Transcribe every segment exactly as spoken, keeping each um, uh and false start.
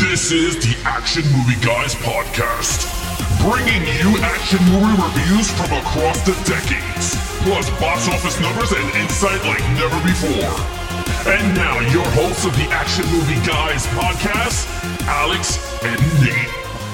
This is the Action Movie Guys podcast, bringing you action movie reviews from across the decades, plus box office numbers and insight like never before. And now, your hosts of the Action Movie Guys podcast, Alex and Nate.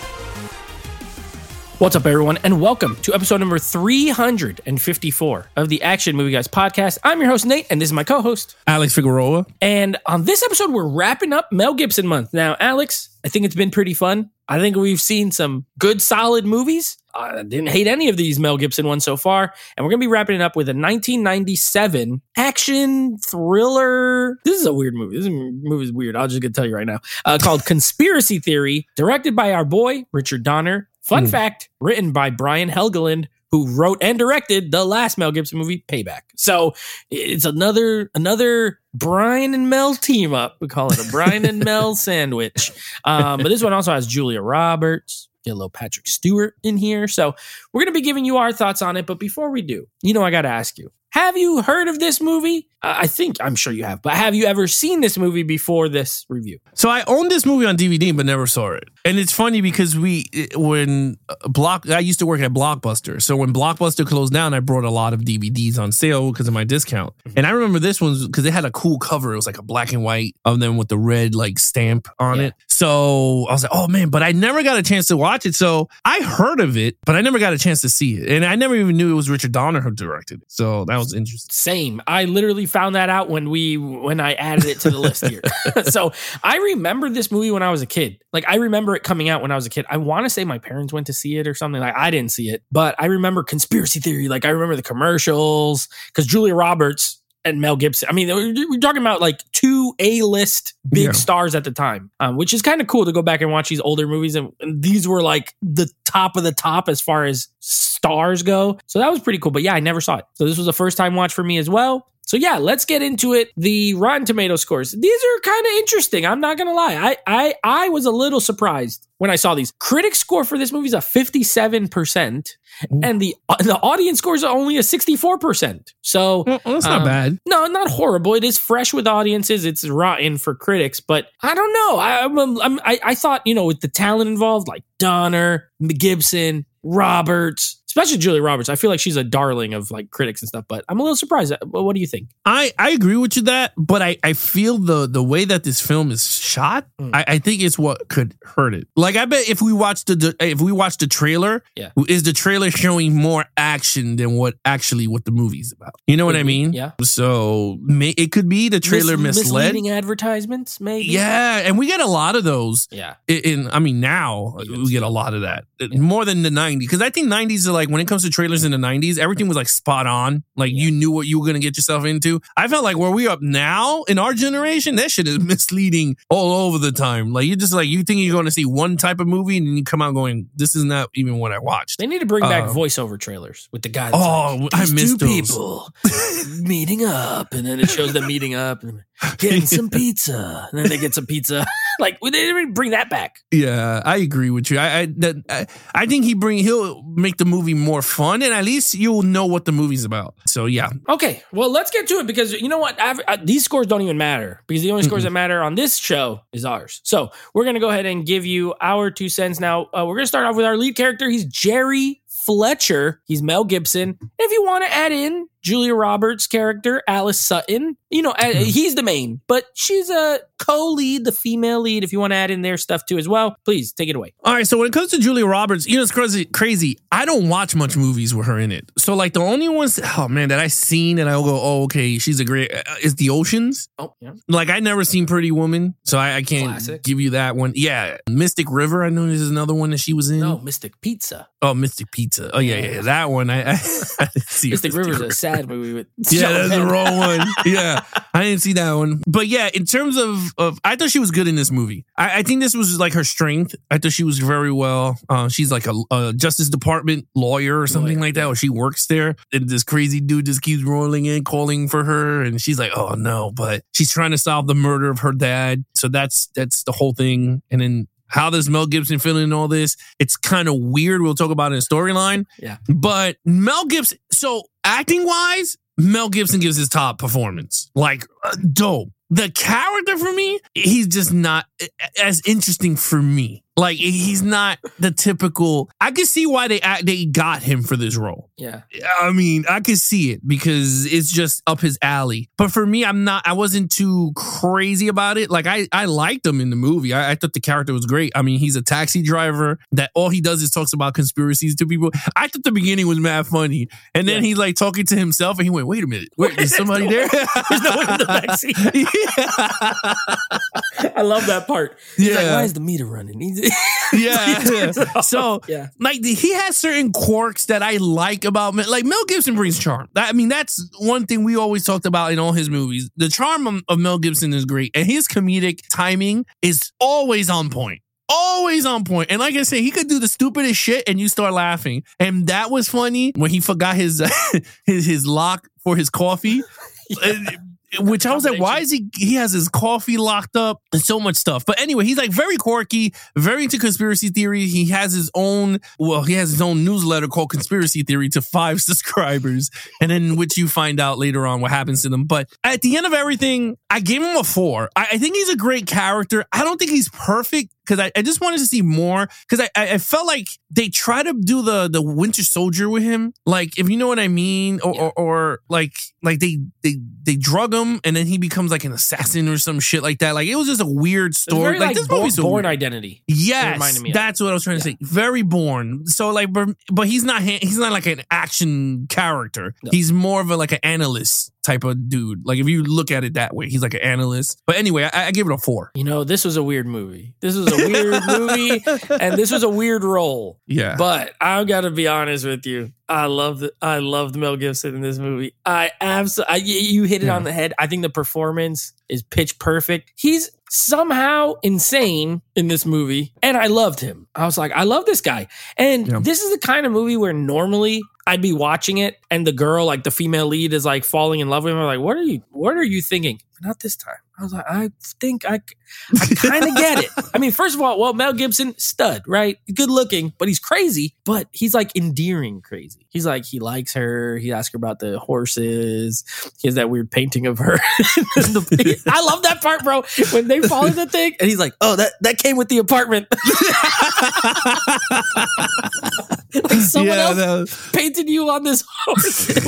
What's up, everyone, and welcome to episode number three hundred fifty-four of the Action Movie Guys podcast. I'm your host, Nate, and this is my co-host, Alex Figueroa. And on this episode, we're wrapping up Mel Gibson month. Now, Alex, I think it's been pretty fun. I think we've seen some good, solid movies. I didn't hate any of these Mel Gibson ones so far. And we're going to be wrapping it up with a nineteen ninety-seven action thriller. This is a weird movie. This movie is weird. I'll just going to tell you right now. Uh, called Conspiracy Theory, directed by our boy, Richard Donner. Fun mm. fact, written by Brian Helgeland, who wrote and directed the last Mel Gibson movie, Payback. So it's another another Brian and Mel team up. We call it a Brian and Mel sandwich. Um, but this one also has Julia Roberts. Get a little Patrick Stewart in here. So we're going to be giving you our thoughts on it. But before we do, you know, I got to ask you, have you heard of this movie? Uh, I think, I'm sure you have, but have you ever seen this movie before this review? So I owned this movie on D V D, but never saw it. And it's funny because we, when Block, I used to work at Blockbuster. So when Blockbuster closed down, I brought a lot of D V Ds on sale because of my discount. Mm-hmm. And I remember this one because it had a cool cover. It was like a black and white of them with the red like stamp on yeah. it. So I was like, oh man, but I never got a chance to watch it. So I heard of it, but I never got a chance to see it. And I never even knew it was Richard Donner who directed it. So that was interesting. Same. I literally found that out when we when I added it to the list here. So I remember this movie when I was a kid. Like I remember it coming out when I was a kid. I want to say my parents went to see it or something. Like I didn't see it, but I remember Conspiracy Theory. Like I remember the commercials because Julia Roberts and Mel Gibson. I mean, we're talking about like two A-list big yeah. stars at the time, um, which is kind of cool to go back and watch these older movies. And, and these were like the top of the top as far as stars go. So that was pretty cool. But yeah, I never saw it. So this was a first time watch for me as well. So yeah, let's get into it. The Rotten Tomato scores. These are kind of interesting. I'm not going to lie. I, I I was a little surprised when I saw these. Critic score for this movie is a fifty-seven percent. Ooh. And the the audience scores are only a sixty-four percent. So well, that's um, not bad. No, not horrible. It is fresh with audiences. It's rotten for critics. But I don't know. I, I'm, I'm, I, I thought, you know, with the talent involved, like Donner, Gibson, Roberts, especially Julia Roberts. I feel like she's a darling of like critics and stuff, but I'm a little surprised. What do you think? I, I agree with you that, but I, I feel the the way that this film is shot, mm. I, I think it's what could hurt it. Like I bet if we watched the if we watched the trailer, yeah. is the trailer showing more action than what actually what the movie's about? You know could what I mean? Be, yeah. So may, it could be the trailer Mis- misled. Misleading advertisements, maybe. Yeah, and we get a lot of those. Yeah. In, in I mean now we get a lot of that. Yeah. More than the nineties, because I think nineties are like when it comes to trailers in the nineties, everything was like spot on. Like yeah. you knew what you were going to get yourself into. I felt like where we up now in our generation, that shit is misleading all over the time. Like you just like, you think you're going to see one type of movie and then you come out going, this is not even what I watched. They need to bring back uh, voiceover trailers with the guy that's oh, like, I missed two those. people meeting up, and then it shows them meeting up and getting some pizza, and then they get some pizza. Like they didn't bring that back. Yeah, I agree with you. I I, that, I I think he bring he'll make the movie more fun, and at least you'll know what the movie's about. So yeah. Okay, well let's get to it because you know what? I've, I, these scores don't even matter because the only scores mm-hmm. that matter on this show is ours. So we're gonna go ahead and give you our two cents now. Uh, we're gonna start off with our lead character. He's Jerry Fletcher. He's Mel Gibson. If you want to add in Julia Roberts' character, Alice Sutton, you know, mm-hmm. he's the main, but she's a co-lead, the female lead. If you want to add in their stuff too as well, please take it away. All right. So when it comes to Julia Roberts, you know, it's crazy. Crazy. I don't watch much movies with her in it. So like the only ones, oh man, that I seen and I'll go, oh, okay, she's a great, uh, is The Oceans. Oh, yeah. Like I never seen Pretty Woman, so I, I can't Classic. give you that one. Yeah. Mystic River. I know this is another one that she was in. No, Mystic Pizza. Oh, Mystic Pizza. Oh yeah, yeah, that one. I, I, I didn't see Mystic River is a sad movie with. Yeah, that's the wrong one. Yeah, I didn't see that one. But yeah, in terms of, of I thought she was good in this movie. I, I think this was like her strength. I thought she was very well. Uh, she's like a, a Justice Department lawyer or something lawyer. like that, or she works there. And this crazy dude just keeps rolling in, calling for her, and she's like, "Oh no!" But she's trying to solve the murder of her dad. So that's that's the whole thing. And then. How does Mel Gibson fit in all this? It's kind of weird. We'll talk about it in storyline. Yeah. But Mel Gibson, so acting wise, Mel Gibson gives his top performance. Like, uh, dope. the character for me, he's just not as interesting for me. Like, he's not the typical. I can see why they they got him for this role. Yeah, I mean, I can see it because it's just up his alley. But for me, I'm not. I wasn't too crazy about it. Like, I I liked him in the movie. I, I thought the character was great. I mean, he's a taxi driver that all he does is talks about conspiracies to people. I thought the beginning was mad funny, and then yeah. he's like talking to himself, and he went, "Wait a minute, wait, is somebody there?" There's no one in the backseat. Yeah. I love that part. He's yeah. like, "Why is the meter running?" He's yeah. So, yeah. like, he has certain quirks that I like about Mel. Like, Mel Gibson brings charm. I mean, that's one thing we always talked about in all his movies. The charm of, of Mel Gibson is great, and his comedic timing is always on point. Always on point. And like I said, he could do the stupidest shit and you start laughing. And that was funny when he forgot his his, his lock for his coffee. Yeah. Which I was like, why is he, he has his coffee locked up and so much stuff. But anyway, he's like very quirky, very into conspiracy theory. He has his own, well, he has his own newsletter called Conspiracy Theory to five subscribers. And then which you find out later on what happens to them. But at the end of everything, I gave him a four. I, I think he's a great character. I don't think he's perfect. Because I, I just wanted to see more. Because I, I felt like they try to do the the Winter Soldier with him. Like, if you know what I mean. Or, yeah. or, or like like they, they they drug him and then he becomes like an assassin or some shit like that. Like, it was just a weird story. Very, like, like this Born, movie's so Born weird. Identity. Yes, that's what I was trying to yeah. say. Very Born. So like, but, but he's not he's not like an action character. No. He's more of a like an analyst type of dude. Like, if you look at it that way, he's like an analyst. But anyway, I, I give it a four. You know, this was a weird movie. This was a weird movie, and this was a weird role. Yeah. But I've got to be honest with you. I love the I loved Mel Gibson in this movie. I absolutely you hit it yeah. on the head. I think the performance is pitch perfect. He's somehow insane in this movie, and I loved him. I was like, I love this guy. And yeah. this is the kind of movie where normally I'd be watching it and the girl, like the female lead, is like falling in love with him. I'm like, what are you what are you thinking? Not this time. I was like, I think I, I kind of get it. I mean, first of all, well, Mel Gibson, stud, right? Good looking, but he's crazy, but he's like endearing crazy. He's like, he likes her. He asks her about the horses. He has that weird painting of her. I love that part, bro. When they fall in the thing and he's like, oh, that, that came with the apartment. Like someone yeah, else was... painted you on this horse. It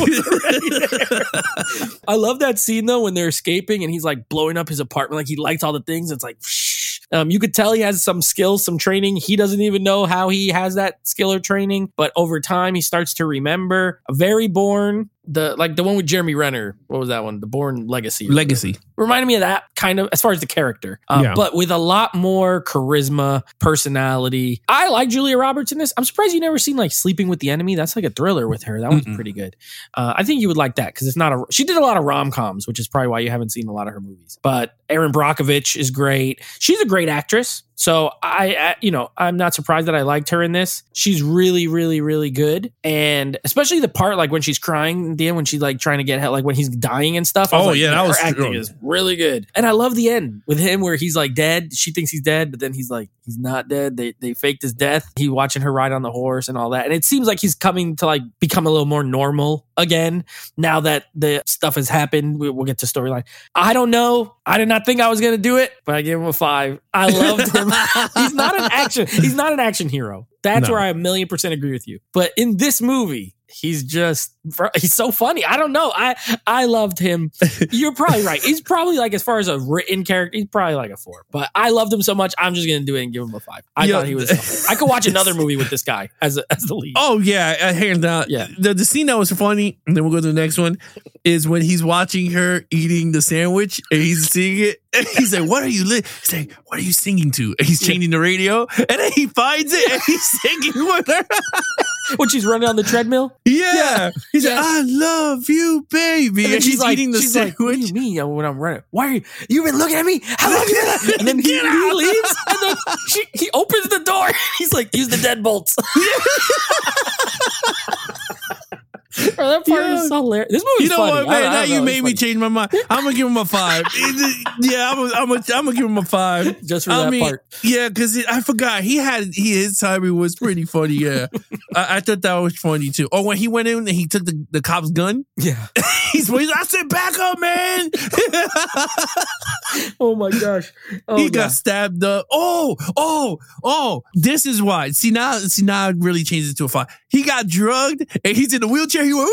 was already there. I love that scene though when they're escaping and he's like blowing up his apartment, like he lights all the things. It's like, shh. Um, you could tell he has some skills, some training. He doesn't even know how he has that skill or training, but over time he starts to remember. Very Born. The like the one with Jeremy Renner. What was that one? The Born Legacy. Legacy. Reminded me of that kind of as far as the character, uh, yeah. but with a lot more charisma, personality. I like Julia Roberts in this. I'm surprised you never seen like Sleeping with the Enemy. That's like a thriller with her. That one's Mm-mm. pretty good. Uh, I think you would like that because it's not a. She did a lot of rom-coms, which is probably why you haven't seen a lot of her movies. But Erin Brockovich is great. She's a great actress. So I, I, you know, I'm not surprised that I liked her in this. She's really, really, really good, and especially the part like when she's crying at the end, when she's like trying to get help, like when he's dying and stuff. I was oh like, yeah, that was her acting is really good, and I love the end with him where he's like dead. She thinks he's dead, but then he's like he's not dead. They they faked his death. He watching her ride on the horse and all that, and it seems like he's coming to like become a little more normal again now that the stuff has happened. We, we'll get to storyline. I don't know. I did not think I was gonna do it, but I gave him a five. I loved him. He's not an action. He's not an action hero. That's no. where I a million percent agree with you. But in this movie, he's just, he's so funny. I don't know. I I loved him. You're probably right. He's probably like, as far as a written character, he's probably like a four. But I loved him so much, I'm just going to do it and give him a five. I Yo, thought he was, I could watch another movie with this guy as a, as the lead. Oh, yeah. Hands down. Yeah. The, the scene that was funny, and then we'll go to the next one, is when he's watching her eating the sandwich and he's seeing it. And he's like, what are you li-? He's like, what are you singing to? And he's changing yeah. the radio. And then he finds it and he's singing with her. When she's running on the treadmill? Yeah. yeah. He's yeah. like, I love you, baby. And, and she's like, eating the she's sandwich. Like, what do you mean when I'm running? Why are you? You've been looking at me? How long have you been? And then he, he leaves. And then she, he opens the door. He's like, use the deadbolts. Or Bro, that part Yeah. is so hilarious. This movie's You know funny. what, man? I, I Now don't you know, made it's me funny. change my mind. I'm gonna give him a five. yeah, I'm gonna I'm gonna I'm gonna give him a five. Just for I that mean, part. Yeah, because I forgot he had he his timing was pretty funny. Yeah, I, I thought that was funny too. Or when he went in and he took the, the cop's gun. Yeah. He's, he's I said, back up, man. Oh my gosh. Oh, he God. got stabbed up. Oh, oh, oh. This is why. See now, see now it really changes it to a five. He got drugged and he's in the wheelchair. He went,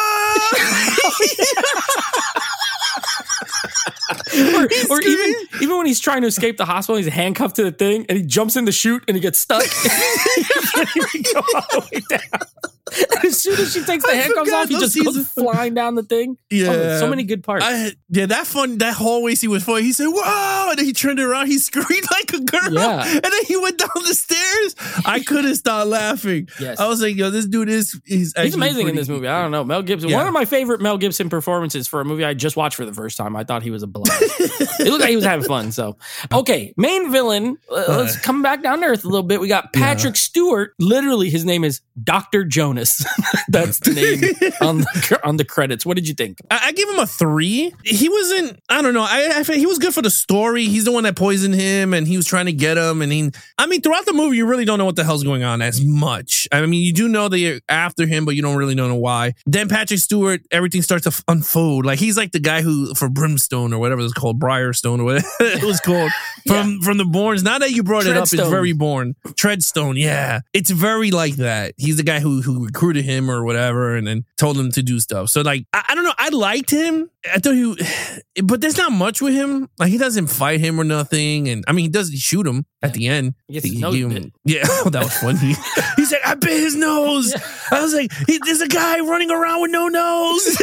or, or even even when he's trying to escape the hospital, he's handcuffed to the thing and he jumps in the chute and he gets stuck. He can't even go all the way down. And as soon as she takes the I handcuffs forgot off, he those just goes scenes. flying down the thing. Yeah. Oh, so many good parts. I, yeah, that fun, that hallway scene was funny. He said, "Whoa!" And then he turned around, he screamed like a girl, Yeah. and then he went down the stairs. I couldn't stop laughing. Yes. I was like, "Yo, this dude is he's, He's amazing in pretty- this movie. I don't know. Mel Gibson, Yeah. one of my favorite Mel Gibson performances for a movie I just watched for the first time. I thought he was a blast. It looked like he was having fun. So, okay, main villain. Uh, let's come back down to earth a little bit. We got Patrick Stewart. Literally, his name is Doctor Jonas. That's the name on the, on the credits. What did you think? I, I give him a three. He wasn't. I don't know. I, I think he was good for the story. He's the one that poisoned him, and he was trying to get him. And he, I mean, throughout the movie, you really don't know what the hell's going on as much. I mean, you do know that you're after him, but you don't really know why. Then Patrick Stewart, everything starts to f- unfold. Like he's like the guy who for Brimstone or whatever it's called, Briarstone or whatever it was called from from the Bournes. Now that you brought it up, it's Treadstone. very Bourne. Treadstone, yeah, it's very like that. He's the guy who who recruited him or whatever, and then told him to do stuff. So like, I, I don't know. I liked him. I thought he, but there's not much with him. Like he doesn't fight him or nothing. And I mean, he does shoot him at the end. He gets his nose gave bit. Yeah, oh, that was funny. He said, "I bit his nose." Yeah. I was like, he, "There's a guy running around with no nose."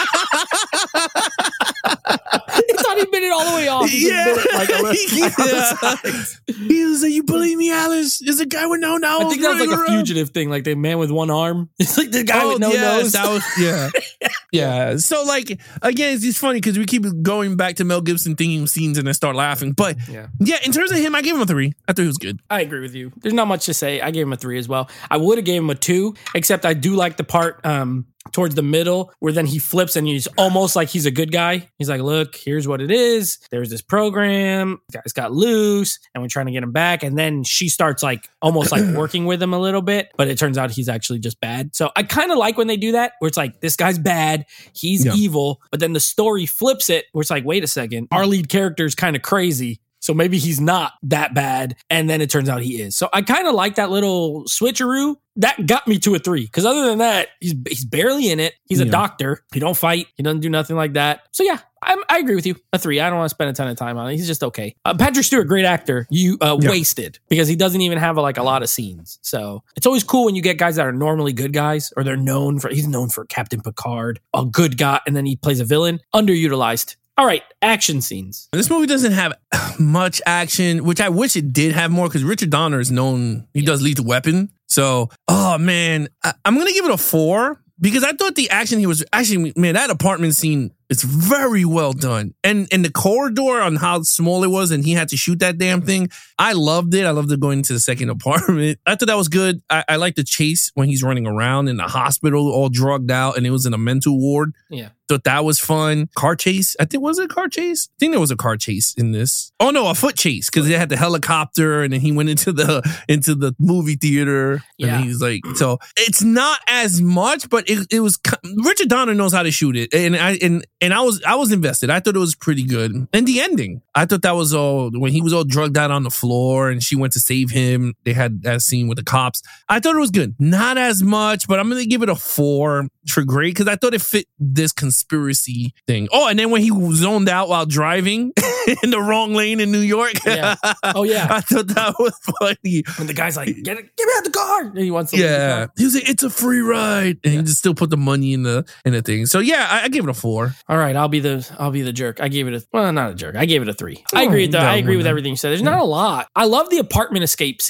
He thought he bit it all the way off. He Yeah. just bit it like a little- Yeah. He was like, "You believe me, Alice? There's a guy with no nose." I think that was like running a around." fugitive thing, like the man with one arm. It's like the guy Oh, with no yes, nose. that was, yeah. Yeah. So, like, again, it's just funny because we keep going back to Mel Gibson theme scenes and then start laughing. But Yeah. yeah, in terms of him, I gave him a three. I thought he was good. I agree with you. There's not much to say. I gave him a three as well. I would have gave him a two, except I do like the part um, towards the middle where then he flips and he's almost like he's a good guy. He's like, "Look, here's what it is. There's this program. Guys got loose and we're trying to get him back." And then she starts like almost like working with him a little bit, but it turns out he's actually just bad. So I kind of like when they do that, where it's like, this guy's bad, he's Yeah. evil, but then the story flips it where it's like, wait a second, our lead character is kind of crazy. So maybe he's not that bad. And then it turns out he is. So I kind of like that little switcheroo. That got me to a three. Because other than that, he's he's barely in it. He's a Yeah. doctor. He don't fight. He doesn't do nothing like that. So yeah, I'm, I agree with you. A three. I don't want to spend a ton of time on it. He's just okay. Uh, Patrick Stewart, great actor. You uh, Yeah. wasted because he doesn't even have like a lot of scenes. So it's always cool when you get guys that are normally good guys, or they're known for. He's known for Captain Picard, a good guy, and then he plays a villain. Underutilized. All right, action scenes. This movie doesn't have much action, which I wish it did have more because Richard Donner is known, he does Lethal Weapon. So, oh man, I, I'm going to give it a four because I thought the action here was actually, man, that apartment scene is very well done. And and the corridor on how small it was and he had to shoot that damn thing, I loved it. I loved it going into the second apartment. I thought that was good. I, I like the chase when he's running around in the hospital all drugged out and it was in a mental ward. Yeah. Thought that was fun. Car chase. I think, was it a car chase? I think there was a car chase in this. Oh no, a foot chase because they had the helicopter and then he went into the into the movie theater. Yeah. And he's like, so it's not as much, but it, it was. Richard Donner knows how to shoot it, and I and and I was I was invested. I thought it was pretty good. And the ending, I thought that was all when he was all drugged out on the floor and she went to save him. They had that scene with the cops. I thought it was good. Not as much, but I'm gonna give it a four for great because I thought it fit this conspiracy thing. Oh, and then when he zoned out while driving in the wrong lane in New York. Yeah. Oh yeah. I thought that was funny. When the guy's like, "Get it, get me out the car!" And he wants to leave the Yeah, car. he was like, "It's a free ride," and he just still put the money in the in the thing. So yeah, I, I give it a four. All right, I'll be the I'll be the jerk. I gave it a well, not a jerk. I gave it a three. I Oh, agree with that. no, I agree with no. everything you said. There's not a lot. I love the apartment escape scene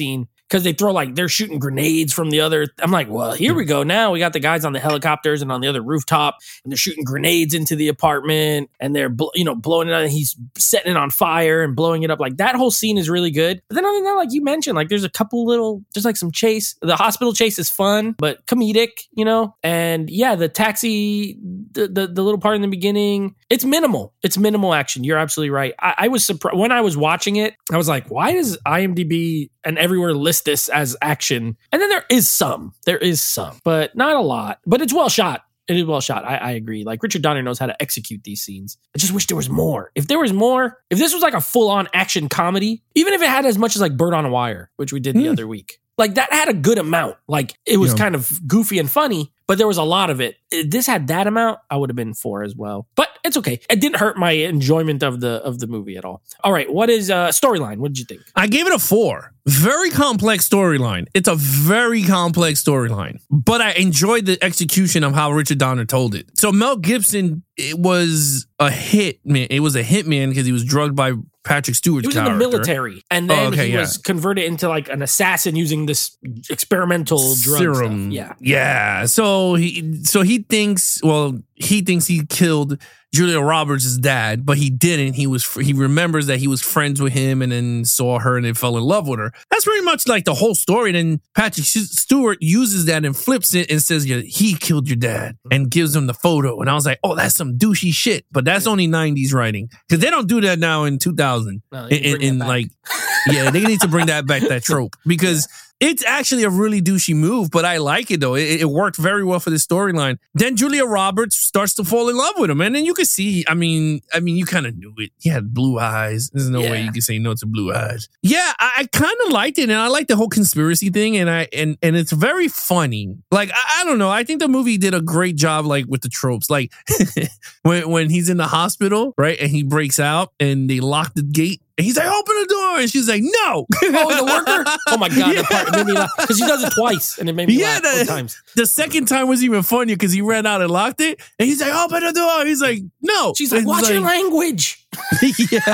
because they throw like they're shooting grenades from the other. I'm like, well, here we go. Now we got the guys on the helicopters and on the other rooftop, and they're shooting grenades into the apartment, and they're bl- you know blowing it out. And he's setting it on fire and blowing it up. Like that whole scene is really good. But then other than that, like you mentioned, like there's a couple little, there's like some chase. The hospital chase is fun, but comedic, you know. And yeah, the taxi, the the, the little part in the beginning, it's minimal. It's minimal action. You're absolutely right. I, I was surprised when I was watching it. I was like, why does IMDb and everywhere list this as action? And then there is some, there is some, but not a lot. But it's well shot. It is well shot. I, I agree. Like Richard Donner knows how to execute these scenes. I just wish there was more. If there was more, if this was like a full on action comedy, even if it had as much as like Bird on a Wire, which we did the mm. other week, like that had a good amount. Like it was yeah. kind of goofy and funny, but there was a lot of it. If this had that amount, I would have been four as well. But it's okay. It didn't hurt my enjoyment of the of the movie at all. All right, what is uh storyline? What did you think? I gave it a four. Very complex storyline. It's a very complex storyline, but I enjoyed the execution of how Richard Donner told it. So Mel Gibson, it was a hit, man. It was a hit man because he was drugged by Patrick Stewart's character. He was character. in the military, and then oh, okay, he yeah. was converted into like an assassin using this experimental drug serum. Stuff. Yeah, yeah. So he, so he thinks, well, he thinks he killed Julia Roberts' dad, but he didn't. He was he remembers that he was friends with him and then saw her and then fell in love with her. That's pretty much like the whole story. And then Patrick Stewart uses that and flips it and says, yeah, he killed your dad, and gives him the photo. And I was like, oh, that's some douchey shit. But that's only nineties writing, because they don't do that now in two thousand. No, in, in, in like, yeah, they need to bring that back, that trope, because it's actually a really douchey move, but I like it though. It, it worked very well for the storyline. Then Julia Roberts starts to fall in love with him, and then you can see. I mean, I mean, you kind of knew it. He had blue eyes. There's no yeah. way you can say no to blue eyes. Yeah, I, I kind of liked it, and I like the whole conspiracy thing, and I and and it's very funny. Like I, I don't know. I think the movie did a great job, like with the tropes. Like when when he's in the hospital, right, and he breaks out, and they lock the gate. And he's like, open the door. And she's like, no. Oh, the worker? Oh, my God. Yeah. That part made me laugh. Because he does it twice, and it made me yeah, laugh the, both times. The second time was even funnier because he ran out and locked it. And he's like, open the door. He's like, no. She's like, and watch like, your language. yeah.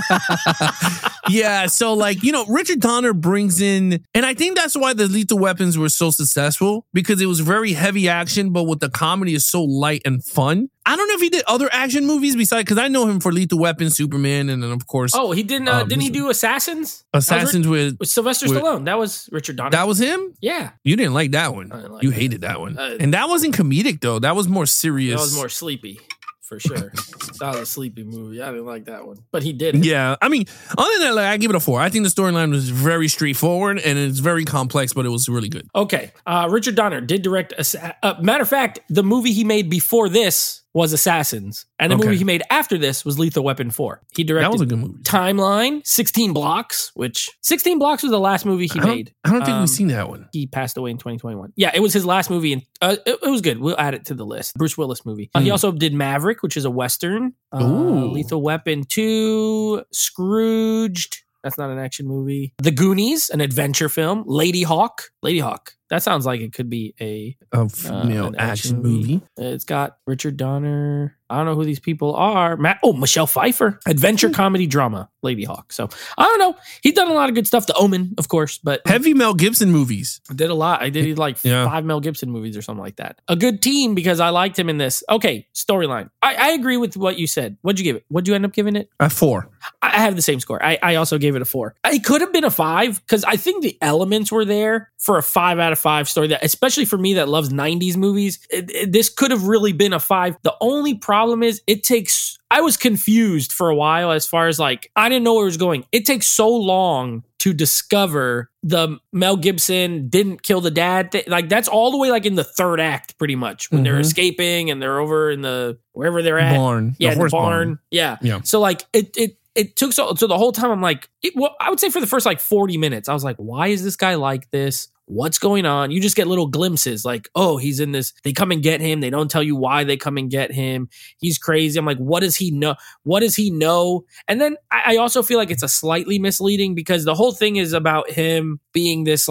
yeah. So, like, you know, Richard Donner brings in, and I think that's why the Lethal Weapons were so successful, because it was very heavy action, but with the comedy is so light and fun. I don't know if he did other action movies besides, because I know him for Lethal Weapon, Superman, and then of course. Oh, he didn't. Uh, um, didn't he do Assassins? Assassins Rich- with with Sylvester with, Stallone. That was Richard Donner. That was him. Yeah, you didn't like that one. I didn't like you that. hated that one, uh, and that wasn't comedic though. That was more serious. That was more sleepy. For sure. That was a sleepy movie. I didn't like that one. But he did it. Yeah. I mean, other than that, like, I give it a four. I think the storyline was very straightforward and it's very complex, but it was really good. Okay. Uh, Richard Donner did direct. A, uh, matter of fact, the movie he made before this was Assassins. And the okay. movie he made after this was Lethal Weapon four. He directed that was a good movie. Timeline, sixteen Blocks, which sixteen Blocks was the last movie he I made. I don't think um, we've seen that one. He passed away in twenty twenty-one. Yeah, it was his last movie. And uh, it, it was good. We'll add it to the list. Bruce Willis movie. Uh, mm. He also did Maverick, which is a Western. Uh, Lethal Weapon two, Scrooged. That's not an action movie. The Goonies, an adventure film. Lady Hawk. Lady Hawk. That sounds like it could be a, a female uh, action, action movie. movie. It's got Richard Donner. I don't know who these people are. Matt, oh, Michelle Pfeiffer. Adventure comedy drama. Lady Hawk. So I don't know. He's done a lot of good stuff. The Omen, of course, but heavy Mel Gibson movies. I did a lot. I did like yeah. five Mel Gibson movies or something like that. A good team because I liked him in this. Okay, storyline. I, I agree with what you said. What'd you give it? What'd you end up giving it? A four. I have the same score. I, I also gave it a four. It could have been a five because I think the elements were there for a five out of five story. That, especially for me that loves nineties movies, it, it, this could have really been a five. The only problem is it takes. I was confused for a while as far as like I didn't know where it was going. It takes so long to discover the Mel Gibson didn't kill the dad thing. Like that's all the way like in the third act, pretty much when mm-hmm. they're escaping and they're over in the wherever they're at. Barn. Yeah, the, the barn. barn. Yeah. Yeah. So like it it it took so so the whole time I'm like, it, well, I would say for the first like forty minutes, I was like, why is this guy like this? What's going on? You just get little glimpses like, oh, he's in this. They come and get him. They don't tell you why they come and get him. He's crazy. I'm like, what does he know? What does he know? And then I, I also feel like it's a slightly misleading because the whole thing is about him being this like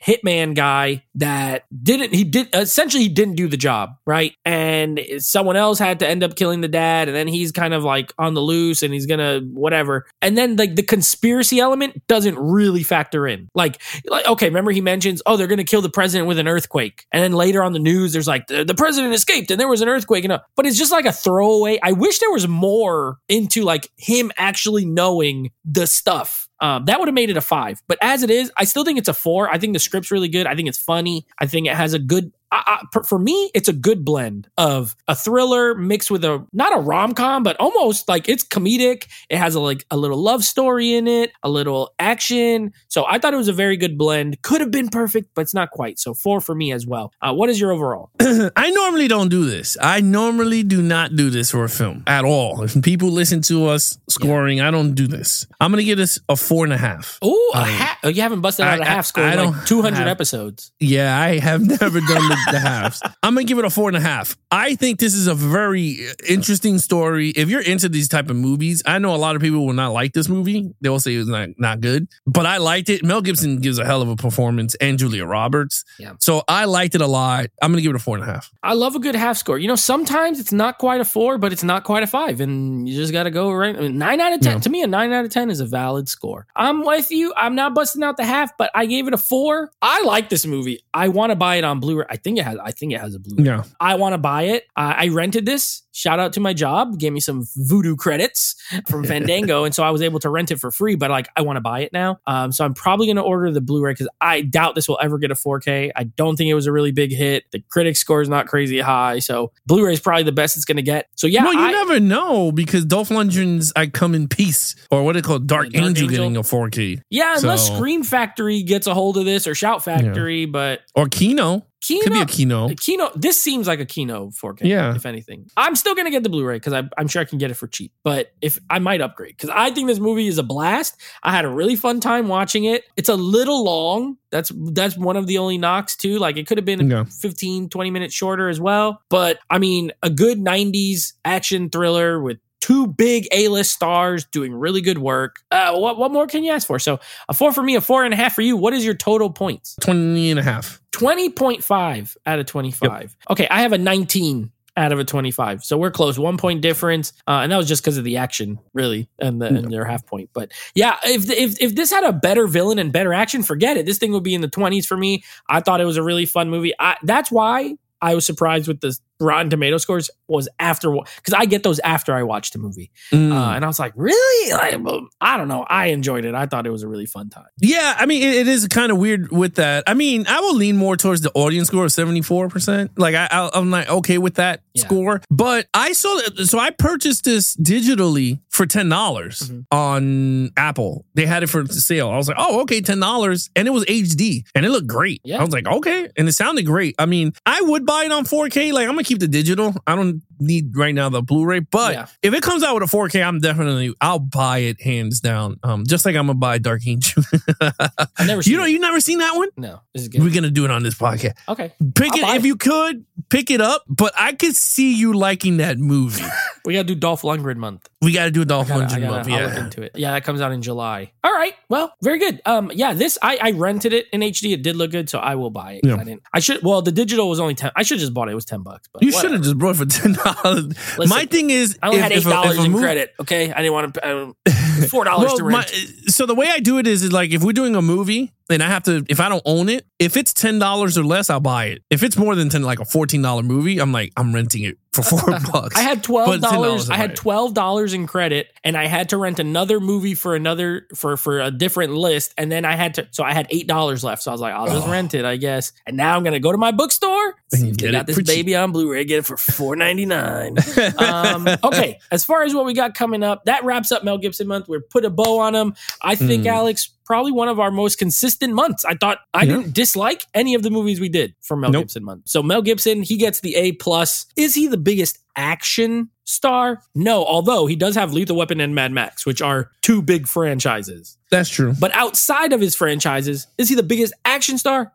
hitman guy that didn't, he did, essentially he didn't do the job, right? And someone else had to end up killing the dad, and then he's kind of like on the loose and he's gonna whatever. And then like the conspiracy element doesn't really factor in. Like, like okay, remember he mentions, oh, they're gonna kill the president with an earthquake. And then later on the news, there's like, the, the president escaped and there was an earthquake. You know, but it's just like a throwaway. I wish there was more into like him actually knowing the stuff. Um, that would have made it a five. But as it is, I still think it's a four. I think the script's really good. I think it's funny. I think it has a good... I, I, for me, it's a good blend of a thriller mixed with a, not a rom-com, but almost like it's comedic. It has a, like a little love story in it, a little action. So I thought it was a very good blend. Could have been perfect, but it's not quite. So four for me as well. Uh, what is your overall? I normally don't do this. I normally do not do this for a film at all. If people listen to us scoring, yeah. I don't do this. I'm going to give this a four and a half. Ooh, a half. Oh, you haven't busted out I, a half score I, I in like two hundred have, episodes. Yeah, I have never done the, the halves. I'm going to give it a four and a half. I think this is a very interesting story. If you're into these type of movies, I know a lot of people will not like this movie. They will say it's not, not good, but I liked it. Mel Gibson gives a hell of a performance, and Julia Roberts. Yeah. So I liked it a lot. I'm going to give it a four and a half. I love a good half score. You know, sometimes it's not quite a four, but it's not quite a five, and you just got to go right. I mean, nine out of ten. Yeah. To me, a nine out of ten is a valid score. I'm with you. I'm not busting out the half, but I gave it a four. I like this movie. I want to buy it on Blu-ray. I think it has. I think it has a Blu-ray. Yeah. I want to buy it. Uh, I rented this. Shout out to my job. Gave me some voodoo credits from Fandango, and so I was able to rent it for free. But like, I want to buy it now. Um, so I'm probably going to order the Blu-ray because I doubt this will ever get a four K. I don't think it was a really big hit. The critic score is not crazy high, so Blu-ray is probably the best it's going to get. So yeah, well, you I, never know because Dolph Lundgren's "I Come in Peace" or what they call Dark, Dark Angel, Angel getting a four K. Yeah, unless so. Scream Factory gets a hold of this or Shout Factory, yeah. but or Kino. Kino, could be a Kino. Kino. This seems like a Kino four K, yeah. if anything. I'm still going to get the Blu-ray because I'm sure I can get it for cheap. But if I might upgrade because I think this movie is a blast. I had a really fun time watching it. It's a little long. That's that's one of the only knocks too. Like it could have been yeah. fifteen, twenty minutes shorter as well. But I mean, a good nineties action thriller with two big A-list stars doing really good work. Uh, what what more can you ask for? So a four for me, a four and a half for you. What is your total points? twenty and a half. twenty point five out of twenty-five. Yep. Okay, I have a nineteen out of a twenty-five. So we're close. One point difference. Uh, and that was just because of the action, really, and, the, and their half point. But yeah, if, if if this had a better villain and better action, forget it. This thing would be in the twenties for me. I thought it was a really fun movie. I, that's why I was surprised with the Rotten Tomato scores was after, because I get those after I watched the movie. Mm. Uh, and I was like, really? Like, I don't know. I enjoyed it. I thought it was a really fun time. Yeah, I mean, it, it is kind of weird with that. I mean, I will lean more towards the audience score of seventy-four percent. Like, I, I, I'm like, okay with that yeah. score. But I saw that, so I purchased this digitally for ten dollars mm-hmm. on Apple. They had it for sale. I was like, oh, okay, ten dollars. And it was H D. And it looked great. Yeah. I was like, okay. And it sounded great. I mean, I would buy it on four K. Like, I'm going to keep the digital. I don't need right now the Blu-ray. But yeah. if it comes out with a four K, I'm definitely, I'll buy it hands down. Um, just like I'm going to buy Dark Angel. I've never seen You know, it. you never seen that one? No. This is good. We're going to do it on this podcast. Okay. Pick I'll it if it. you could. Pick it up. But I could see you liking that movie. We got to do Dolph Lundgren month. We got to do a Dolph gotta, Lundgren gotta, month. I'll Yeah. look into it. Yeah, that comes out in July. All right. Well, very good. Um, yeah, this I, I rented it in H D. It did look good, so I will buy it. Yeah. I didn't. I should. Well, the digital was only ten. I should have just bought it. It was ten bucks. But you should have just brought it for ten dollars. My thing is, I only if, had eight dollars in movie, credit. Okay, I didn't want to. Uh, Four dollars well, to rent. My, so the way I do it is, is like if we're doing a movie and I have to, if I don't own it, if it's ten dollars or less, I'll buy it. If it's more than ten, like a fourteen dollar movie, I'm like, I'm renting it for four bucks. I had twelve dollars. I had twelve dollars in credit, and I had to rent another movie for another for for a different list, and then I had to. So I had eight dollars left. So I was like, I'll just oh. rent it, I guess. And now I'm gonna go to my bookstore. See if they got this baby cheap. on Blu-ray. Get it for four ninety-nine. um, okay, as far as what we got coming up, that wraps up Mel Gibson month. We're put a bow on him. I think mm. Alex. Probably one of our most consistent months. I thought I yeah. didn't dislike any of the movies we did for Mel nope. Gibson month. So Mel Gibson, he gets the A plus. Is he the biggest action star? No, although he does have Lethal Weapon and Mad Max, which are two big franchises. That's true. But outside of his franchises, is he the biggest action star? No.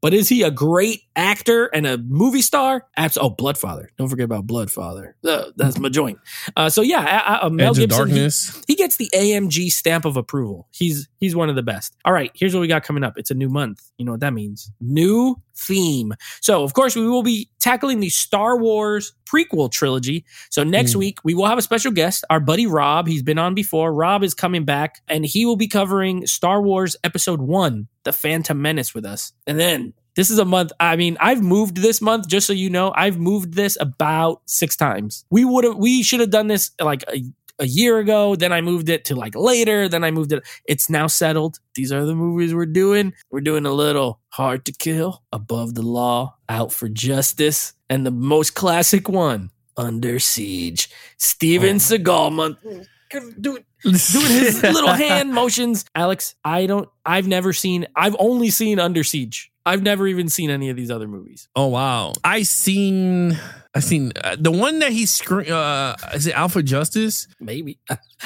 But is he a great actor and a movie star? Abs- oh, Bloodfather. Don't forget about Bloodfather. Uh, that's my joint. Uh, so yeah, uh, uh, Mel Edge of Gibson, Darkness. he, he gets the A M G stamp of approval. He's he's one of the best. All right, here's what we got coming up. It's a new month. You know what that means. New theme. So, of course, we will be tackling the Star Wars prequel trilogy. So next mm. week, we will have a special guest, our buddy Rob. He's been on before. Rob is coming back, and he will be covering Star Wars Episode one, The Phantom Menace, with us. And then this is a month. I mean, I've moved this month, just so you know. I've moved this about six times. We would have, we should have done this like a a year ago. Then I moved it to like later. Then I moved it. It's now settled. These are the movies we're doing. We're doing a little Hard to Kill, Above the Law, Out for Justice, and the most classic one, Under Siege. Steven oh. Seagal month. Doing, doing his little hand motions. Alex, I don't, I've never seen, I've only seen Under Siege. I've never even seen any of these other movies. Oh, wow. I seen, I seen uh, the one that he screamed, uh, is it Out for Justice? Maybe.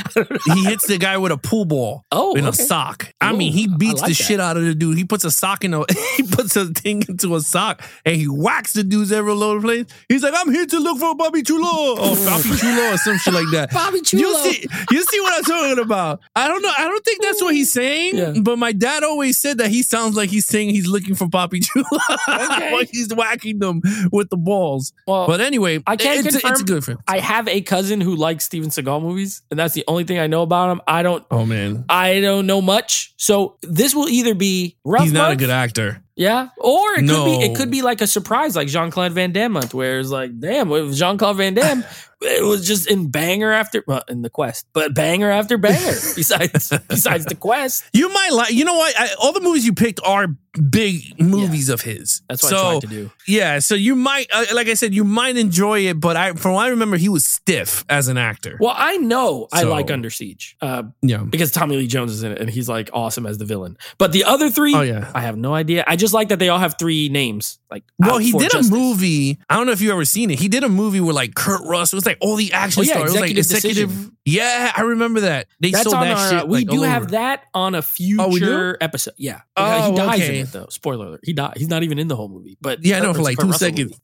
He hits the guy with a pool ball oh, in okay. a sock. I Ooh, mean, he beats like the that. shit out of the dude. He puts a sock in a, he puts a thing into a sock and he whacks the dudes every over the place. He's like, I'm here to look for Bobby Chulo. Oh, Bobby Chulo or some shit like that. Bobby Chulo. You see, you see what I'm talking about? I don't know. I don't think that's what he's saying, yeah. but my dad always said that he sounds like he's saying he's looking for Bobby Chulo okay. when he's whacking them with the balls. Well, but anyway, I can't it's, confirm. It's a good film. I have a cousin who likes Steven Seagal movies, and that's the only thing I know about him. I don't. Oh man, I don't know much. So this will either be rough. He's not month, a good actor. Yeah, or it no. could be it could be like a surprise, like Jean-Claude Van Damme month, where it's like, damn, with Jean-Claude Van Damme, it was just in banger after well, in the Quest, but banger after banger. besides besides the Quest, you might like. You know what? I, all the movies you picked are big movies yeah. of his. That's what so, I tried to do. Yeah, so you might, uh, like I said, you might enjoy it, but I, from what I remember, he was stiff as an actor. Well, I know so, I like Under Siege, uh, yeah, because Tommy Lee Jones is in it, and he's like awesome as the villain. But the other three, oh yeah, I have no idea. I just like that they all have three names. Like, well, he did Justice. a movie. I don't know if you ever seen it. He did a movie where like Kurt Russell. It was like all the action oh, yeah, stars. It was like executive. Decision. Yeah, I remember that. They That's sold on that our, shit. We like, do have that on a future oh, episode. Yeah, oh, he dies okay. in it though. Spoiler alert: he died. He's not even in the whole movie. But yeah, I know for like two seconds.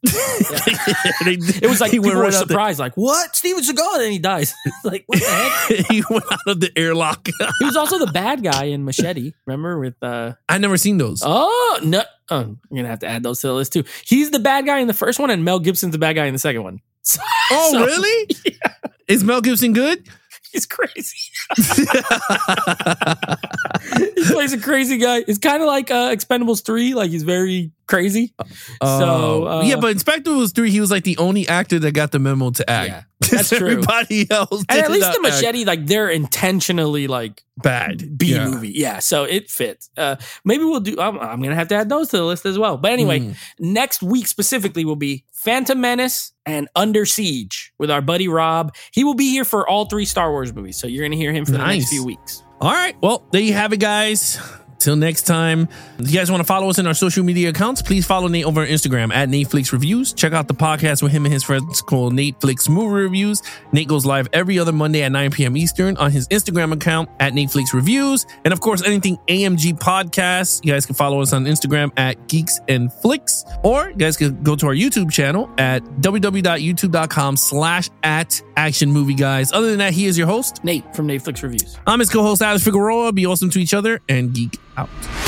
It was like people were right surprised, like what? Steven Seagal, and then he dies. Like what the heck? He went out of the airlock. He was also the bad guy in Machete. Remember with? uh I never seen those. Oh no! Oh, I'm gonna have to add those to the list too. He's the bad guy in the first one, and Mel Gibson's the bad guy in the second one. So, oh so, really? Yeah. Is Mel Gibson good? He's crazy. He plays a crazy guy. It's kind of like uh, Expendables three. Like he's very crazy. Uh, so uh, yeah, but in Expendables three, he was like the only actor that got the memo to act. Yeah, that's true. Everybody else, and at least the Machete, act. Like they're intentionally like bad B yeah. movie. Yeah, so it fits. Uh, maybe we'll do. I'm, I'm gonna have to add those to the list as well. But anyway, mm. next week specifically will be Phantom Menace and Under Siege with our buddy Rob. He will be here for all three Star Wars movies, so you're gonna hear him for the nice. next few weeks. All right, well, there you have it, guys. Till next time, if you guys want to follow us in our social media accounts, please follow Nate over on Instagram at Nateflix Reviews. Check out the podcast with him and his friends called Nateflix Movie Reviews. Nate goes live every other Monday at nine p.m. Eastern on his Instagram account at Nateflix Reviews. And of course, anything A M G Podcasts, you guys can follow us on Instagram at Geeks and Flicks, or you guys can go to our YouTube channel at www.youtube.com slash at Action Movie Guys. Other than that, he is your host, Nate from Nateflix Reviews. I'm his co-host, Alex Figueroa. Be awesome to each other and geek out.